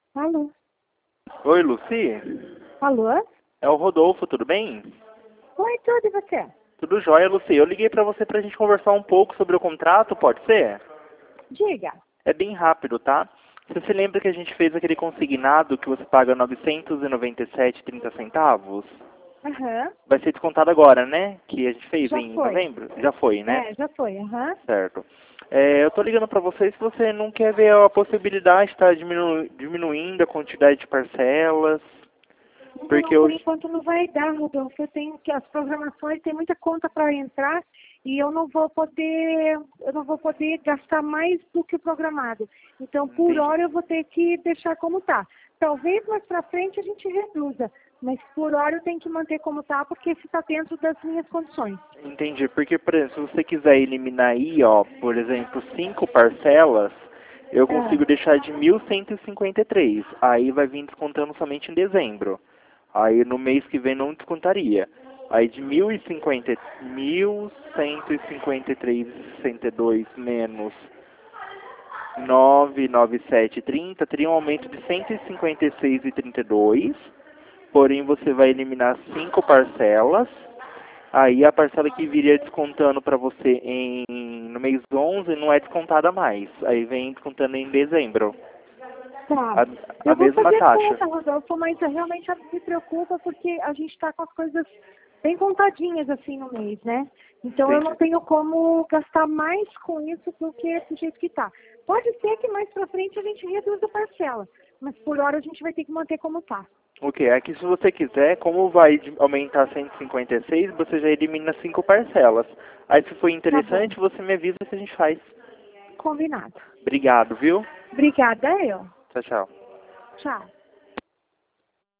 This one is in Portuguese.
Alô? Oi, Luci. Alô? É o Rodolfo, tudo bem? Oi, tudo e você? Tudo jóia, Luci. Eu liguei pra você pra gente conversar um pouco sobre o contrato, pode ser? Diga. É bem rápido, tá? Você se lembra que a gente fez aquele consignado que você paga 997,30 centavos? Aham. Vai ser descontado agora, né? Que a gente fez Já em foi. novembro? Já foi, né? Já foi. Aham. Certo. Eu tô ligando pra você se você não quer ver a possibilidade de estar diminuindo a quantidade de parcelas, Não, porque por eu... enquanto não vai dar, Rodolfo. Eu tenho que as programações, tem muita conta para entrar e eu não vou poder gastar mais do que o programado. Então, por Entendi. hora eu vou ter que deixar como tá. Talvez mais para frente a gente reduza, mas por hora eu tenho que manter como tá, porque isso está dentro das minhas condições. Entendi, porque, por exemplo, se você quiser eliminar aí, ó, por exemplo, 5 parcelas, eu Ah, consigo deixar de 1.153. Aí vai vir descontando somente em dezembro. Aí no mês que vem não descontaria. Aí de 1.153,62 menos 997,30 teria um aumento de 156,32. Porém, você vai eliminar 5 parcelas. Aí a parcela que viria descontando para você no mês 11 não é descontada mais. Aí vem descontando em dezembro. tá. A, a Eu vou mesma fazer a taxa. conta, Rodolfo, mas realmente me preocupa porque a gente está com as coisas bem contadinhas assim no mês, né? Então eu não Entendi. tenho como gastar mais com isso do que do jeito que está. Pode ser que mais para frente a gente reduza a parcela, mas por hora a gente vai ter que manter como está. Ok, aqui se você quiser, como vai aumentar 156, você já elimina 5 parcelas. Aí se for Tá bom, interessante, você me avisa que a gente faz. combinado. Obrigado, viu? Obrigada, eu. Tchau, tchau. Tchau.